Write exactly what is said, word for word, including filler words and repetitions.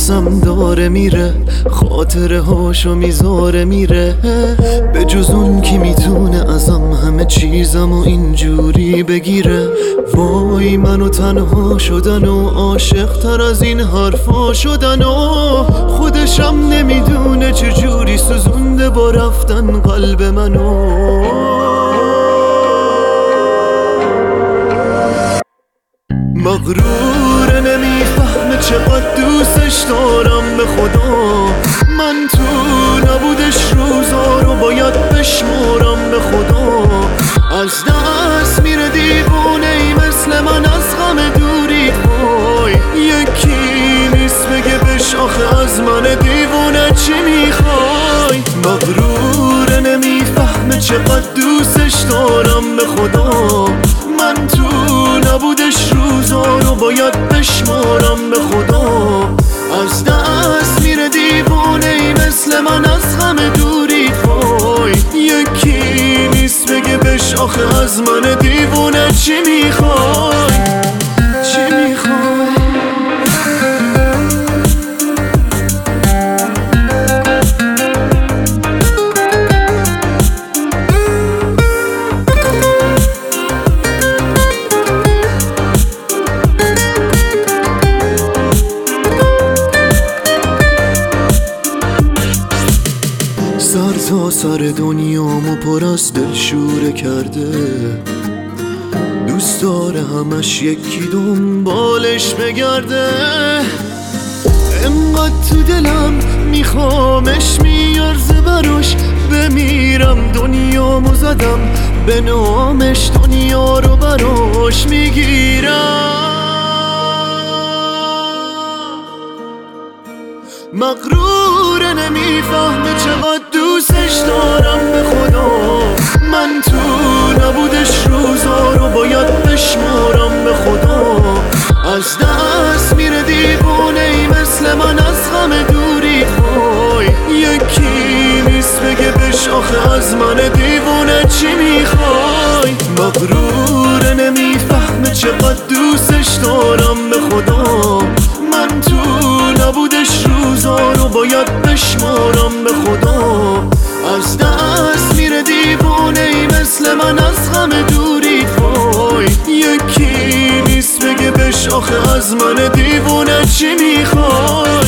نفسم داره میره، خاطره هاشو میذاره میره. به جز اون کی میتونه ازم همه چیزم و اینجوری بگیره. وای منو تنها شدن و عاشق تر از این حرفا شدن و خودشم نمیدونه چجوری سوزونده با رفتن قلب منو. مغروره نمیفهمه چقدر دوستش دارم به خدا. من تو نبودش روزا رو باید بشمارم به خدا. از دست میره دیوونه ای مثل من از غم دوری. وای یکی نیست بگه بش آخه از من دیوونه چی میخوای. مغروره نمیفهمه چقدر دوستش دارم به خدا. من تو نبودش روزا رو باید بشمارم به خدا. از دست میره دیوونه ای مثل من از غم دوری. وای یکی نیست بگه بش آخه از من دیوونه چی میخوای. چی میخوای. سر تا سر دنیامو پر از دلشوره کرده. دوست داره همش یکی دنبالش بگرده. انقدر تو دلم میخوامش میارزه براش بمیرم. دنیامو زدم به نامش دنیا رو براش میگیرم. مغروره نمیفهمه چقدر دوستش دارم به خدا. من تو نبودش روزا رو باید بشمارم به خدا. از دست میره دیوونه ای مثل من از غم دوری. وای یکی نیست بگه بش آخه از من دیوونه چی میخوای. مغروره نمیفهمه چقدر دوستش دارم به خدا. من تو نبودش روزا رو باید بشمارم به خدا. از دست میره دیوونه ای مثل من از غم دوری. وای یکی نیست بگه بش آخه از من دیوونه چی میخوای.